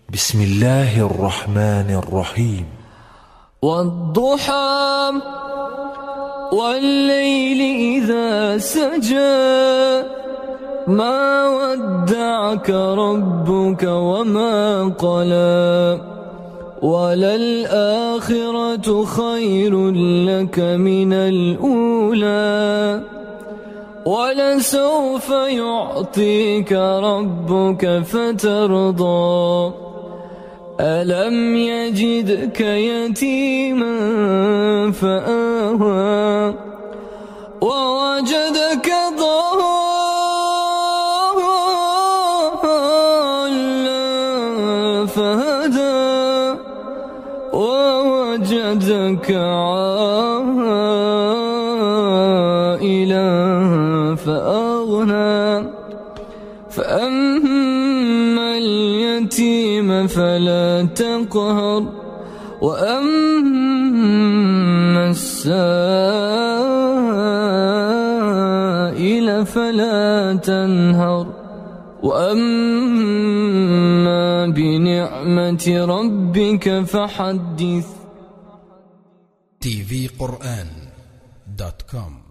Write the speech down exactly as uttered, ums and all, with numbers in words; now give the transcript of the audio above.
بسم الله الرحمن الرحيم. والضحى والليل إذا سجى ما ودعك ربك وما قلى وللآخرة خير لك من الأولى ولسوف يعطيك ربك فترضى ألم يجدك يتيما فآوى ووجدك ضالا فهدى ووجدك عائلا فأغنى فأما اليتيم فلا تقهر وأما السائل فلا تنهر وأما بنعمة ربك فحدث. تي في قرآن دوت كوم